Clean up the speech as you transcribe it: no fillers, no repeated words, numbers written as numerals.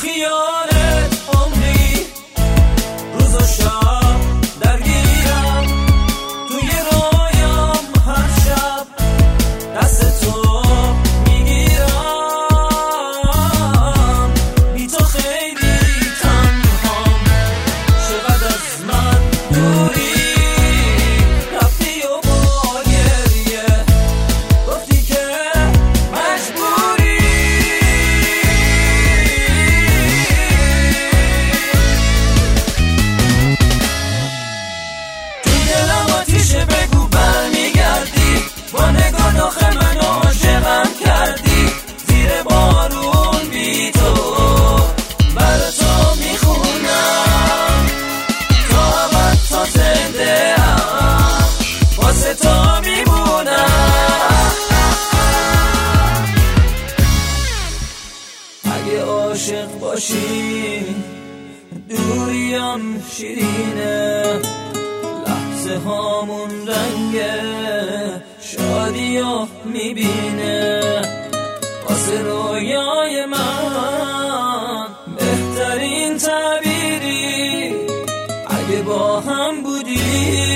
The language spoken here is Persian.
خیالت عمری روز و شب درگیرم، توی رویام هر شب دست تو میگیرم. بی تو خیلی تنهام، چقدر از من دوری، رفتی و با گریه گفتی که مجبوری. تو دلم آتیشه، بگو برمیگردی، با نگاه داخل منو عاشقم کردی. زیر بارون بی تو برا تو میخونم، تا ابد تا زنده هم واسه تو میمونم. اگه عاشق باشی دوریم شیرینه، لحظه هامون رنگ شادیو میبینه. واسه رویای من بهترین تعبیری اگه با هم بودی